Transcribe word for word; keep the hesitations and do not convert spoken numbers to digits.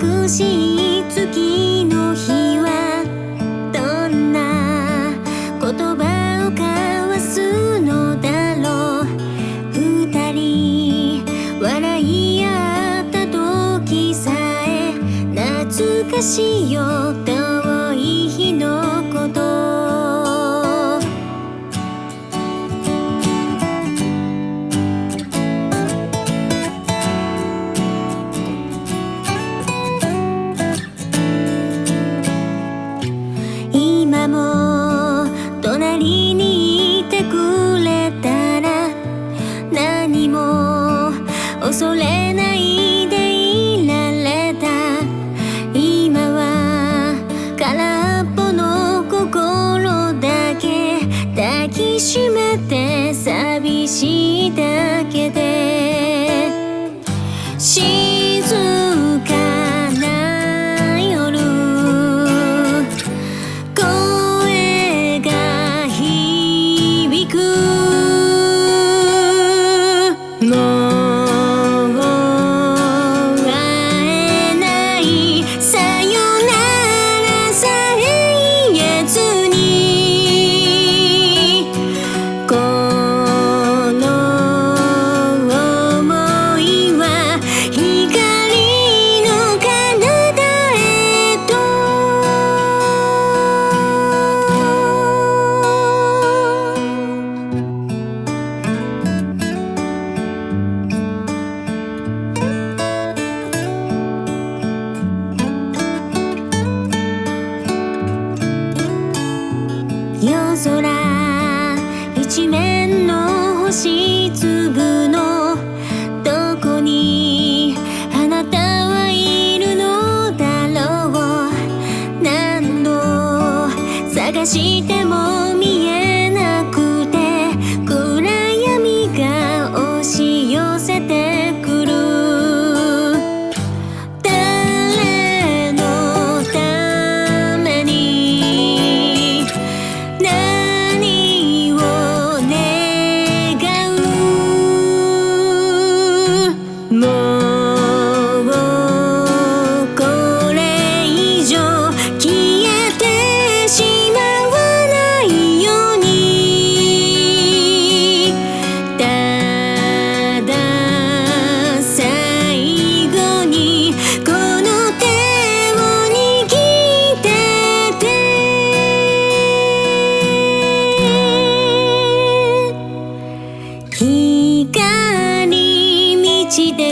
美しい月の日はどんな言葉を交わすのだろう。二人笑い合った時さえ懐かしいよ、遠い日のこと。今も隣にいてくれたら何も恐れないでいられた。今は空っぽの心だけ抱きしめて寂しいだけで、静かな夜声が響く。もう会えないさよならさえ言えずに、この想いは光の彼方へと。夜空一面の星粒のどこにあなたはいるのだろう。何度探しても見えなくて暗闇が押し寄せてくる。誰のために何を願う。もうこれ以上消えてしまわないように、ただ最後にこの手を握ってて。光道で